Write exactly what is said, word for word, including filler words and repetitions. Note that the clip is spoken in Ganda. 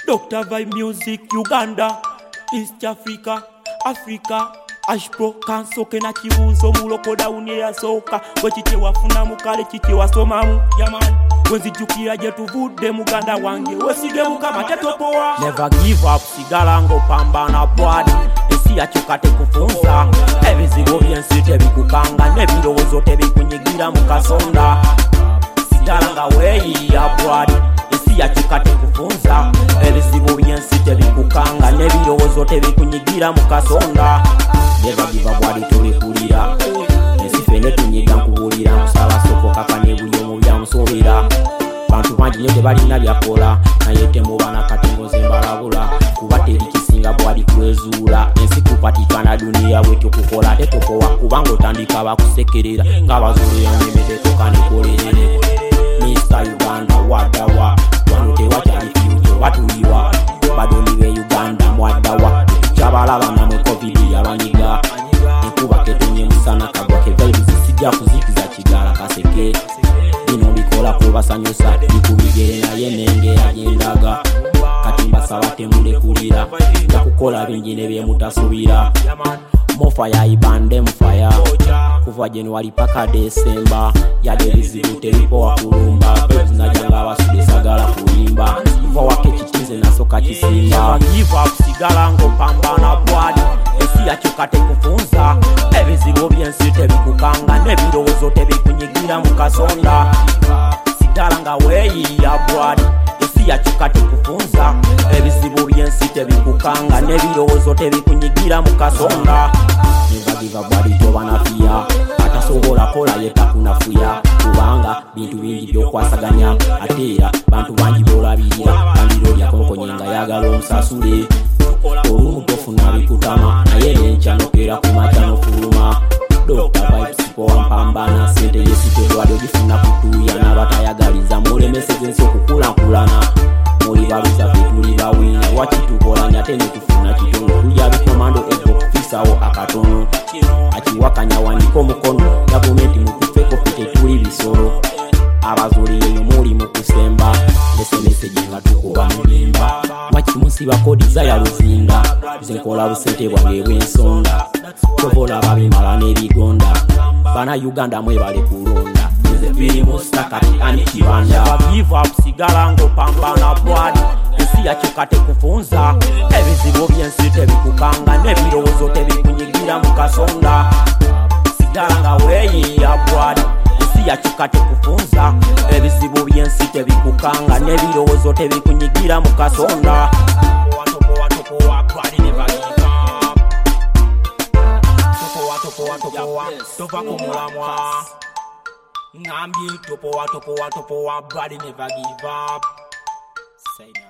Doctor Vibe Music, Uganda, East Africa, Africa. Ashpro kansoke na kibuzo muloko dauni ya soka wechiche wafuna mukale chiche wasomamu yaman wenzijukira je tuvude muganda wange wesige mukama tetopoa. Never give up, sigala ngo pambana bwadi esi achukate kufunza ebizigo byensi tebikukanga nebirowozo tebikunyigira mukasonda sigala nga weyi ya bwadi esi achukate kufunza ebizigo byensi tebikukanga nebirowozo tebikunyigira mukasonda. Never give up bwadi tulikulira nesifene tunyiga nkubulira musala soko kakane buli omu byamusobera bantu bangi nyo tebalina byakola naye temubana katongo zembalabula kuba teri kisinga bwadi kwezuula ensi kupatikana duniya bwetyo kukola tetokowa kubanga otandika bakusekerera ng'abazole yanyemetetoka nekolerere Mister Uganda wadawa wano tewakyali fyuto batuliwa badoni be Uganda mwadawa chabalaba namwe covid yabanyiga nkuba ketonye musana kagwa ke vibes sijja kuzikiza kigala kaseke bino bikola kubasanyusa bikubigere naye nenge agendaga kati mbasaba temulekulira njakukola bingi ne byemutasubira mofaya ibande mufaya kuva January paka December yade bizibu teripo wakulumba najanga abasude sagala kulimba kuva wake kitinze nasoka kisimba. Give up, sigala ngo pambana bwadi esi achukate kufunza ebizibu byensi tebikukanga nebirowozo tebikunyigira mukasonda sigala nga weyi ya bwadi esi achukate kufunza ebizibu byensi tebikukanga nebirowozo tebikunyigira mukasonda. Never give up bwadi tobanafia atasobola kola yetakunafuya kubanga bintu bingi byokwasaganya atera bantu bangi bolabirira bandiro lyakonkonyenga yagala omusasule olumu tofuna bikutama naye nenkyanokera kumakyano fuluma Doctor Vibe sipo wampambana sente yesitedwado gifuna kutuya nabatayagaliza mulemeseze nsi okukulankulana muli baluza fetuli bawina wakitukolanya tene tufuna kitono tulya bikomando ego kufisawo akatono akiwakanya wandika omukono gavumenti mukufeko fete tuli bisolo abazuli eyo muli mukusemba esemeseje nga tukuba mulimba wakimusiba kodi zaya luzinda zenkola busente bwange bwensonda tobola babimala n'ebigonda bana Uganda mwebale kulonda firimu stakati ani kibanda. Give up, sigala ngo pambana bwadi esi achukate kufunza ebizibu byensi tebikukanga nebirowozo tebikunyigira mukasonda sigala nga weyi ya bwadi esi achukate kufunza ebizibu byensi tebikukanga nebirowozo tebikunyigira mukasonda. Tova kumulamwa Ngambi topowa topowa topowa body never give up. Say